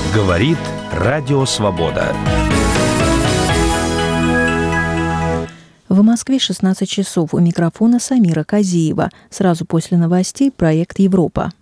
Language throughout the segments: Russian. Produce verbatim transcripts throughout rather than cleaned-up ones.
Говорит Радио Свобода. В Москве шестнадцать часов. У микрофона Самира Казиева. Сразу после новостей проект «Европа».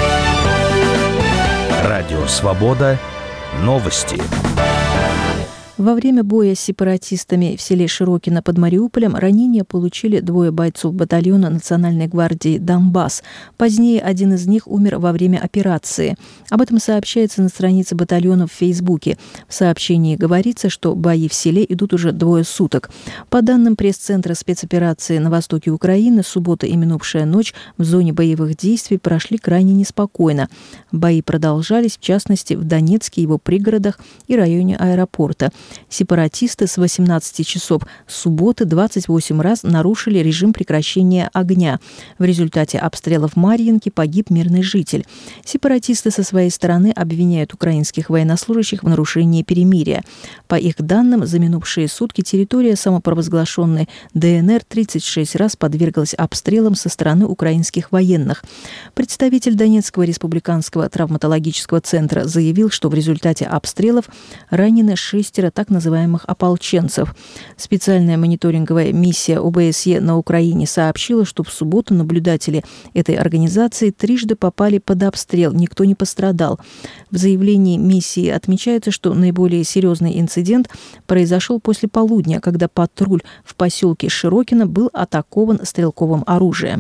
Радио Свобода. Новости. Во время боя с сепаратистами в селе Широкино под Мариуполем ранения получили двое бойцов батальона Национальной гвардии «Донбасс». Позднее один из них умер во время операции. Об этом сообщается на странице батальона в Фейсбуке. В сообщении говорится, что бои в селе идут уже двое суток. По данным пресс-центра спецоперации на востоке Украины, суббота и минувшая ночь в зоне боевых действий прошли крайне неспокойно. Бои продолжались, в частности, в Донецке, его пригородах и районе аэропорта. Сепаратисты с восемнадцати часов субботы двадцать восемь раз нарушили режим прекращения огня. В результате обстрелов Марьинки погиб мирный житель. Сепаратисты со своей стороны обвиняют украинских военнослужащих в нарушении перемирия. По их данным, за минувшие сутки территория самопровозглашенной ДНР тридцать шесть раз подверглась обстрелам со стороны украинских военных. Представитель Донецкого республиканского травматологического центра заявил, что в результате обстрелов ранены шестеро так называемых ополченцев. Специальная мониторинговая миссия ОБСЕ на Украине сообщила, что в субботу наблюдатели этой организации трижды попали под обстрел, никто не пострадал. В заявлении миссии отмечается, что наиболее серьезный инцидент произошел после полудня, когда патруль в поселке Широкино был атакован стрелковым оружием.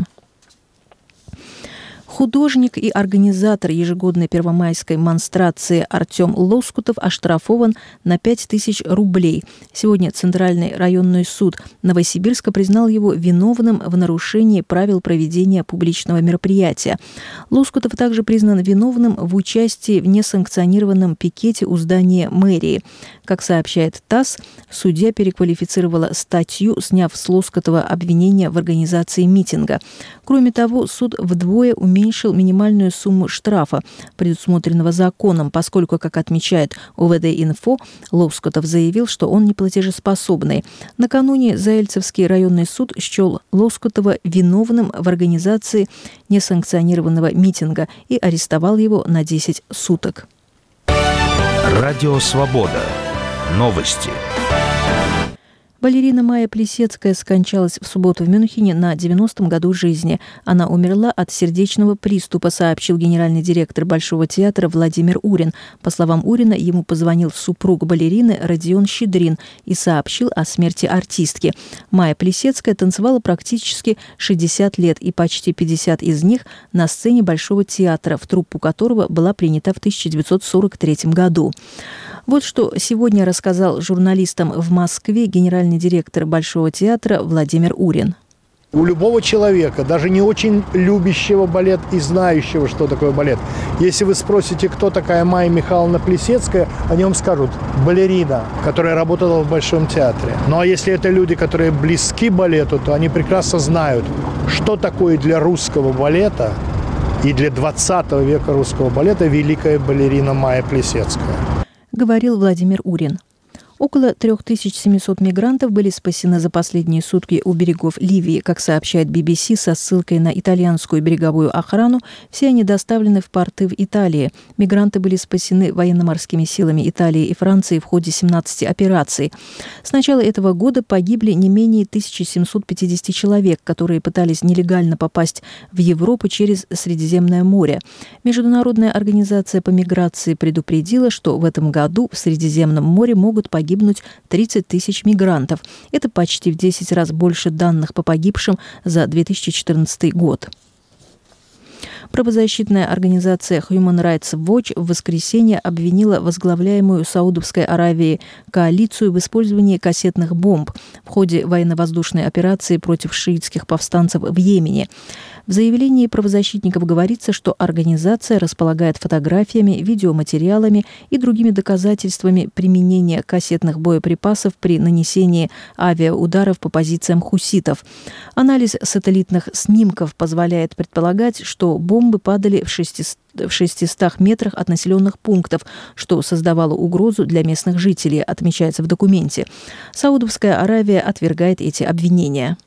Художник и организатор ежегодной первомайской монстрации Артем Лоскутов оштрафован на пять тысяч рублей. Сегодня Центральный районный суд Новосибирска признал его виновным в нарушении правил проведения публичного мероприятия. Лоскутов также признан виновным в участии в несанкционированном пикете у здания мэрии. Как сообщает ТАСС, судья переквалифицировала статью, сняв с Лоскутова обвинение в организации митинга. Кроме того, суд вдвое уменьшил минимальную сумму штрафа, предусмотренного законом, поскольку, как отмечает ОВД-инфо, Лоскутов заявил, что он неплатежеспособный. Накануне Заэльцевский районный суд счел Лоскутова виновным в организации несанкционированного митинга и арестовал его на десять суток. Радио Свобода. Новости. Балерина Майя Плисецкая скончалась в субботу в Мюнхене на девяностом году жизни. Она умерла от сердечного приступа, сообщил генеральный директор Большого театра Владимир Урин. По словам Урина, ему позвонил супруг балерины Родион Щедрин и сообщил о смерти артистки. Майя Плисецкая танцевала практически шестьдесят лет, и почти пятьдесят из них на сцене Большого театра, в труппу которого была принята в тысяча девятьсот сорок третьем году. Вот что сегодня рассказал журналистам в Москве генеральный директор Большого театра Владимир Урин. У любого человека, даже не очень любящего балет и знающего, что такое балет, если вы спросите, кто такая Майя Михайловна Плисецкая, они вам скажут: балерина, которая работала в Большом театре. Ну а если это люди, которые близки балету, то они прекрасно знают, что такое для русского балета и для двадцатого века русского балета великая балерина Майя Плисецкая. Говорил Владимир Урин. Около три тысячи семьсот мигрантов были спасены за последние сутки у берегов Ливии. Как сообщает би би си со ссылкой на итальянскую береговую охрану, все они доставлены в порты в Италии. Мигранты были спасены военно-морскими силами Италии и Франции в ходе семнадцати операций. С начала этого года погибли не менее тысяча семьсот пятьдесят человек, которые пытались нелегально попасть в Европу через Средиземное море. Международная организация по миграции предупредила, что в этом году в Средиземном море могут погибнуть погибнуть тридцать тысяч мигрантов. Это почти в десять раз больше данных по погибшим за две тысячи четырнадцатый год. Правозащитная организация Human Rights Watch в воскресенье обвинила возглавляемую Саудовской Аравией коалицию в использовании кассетных бомб в ходе военно-воздушной операции против шиитских повстанцев в Йемене. В заявлении правозащитников говорится, что организация располагает фотографиями, видеоматериалами и другими доказательствами применения кассетных боеприпасов при нанесении авиаударов по позициям хуситов. Анализ сателлитных снимков позволяет предполагать, что бомбы падали в шестистах метрах от населенных пунктов, что создавало угрозу для местных жителей, отмечается в документе. Саудовская Аравия отвергает эти обвинения.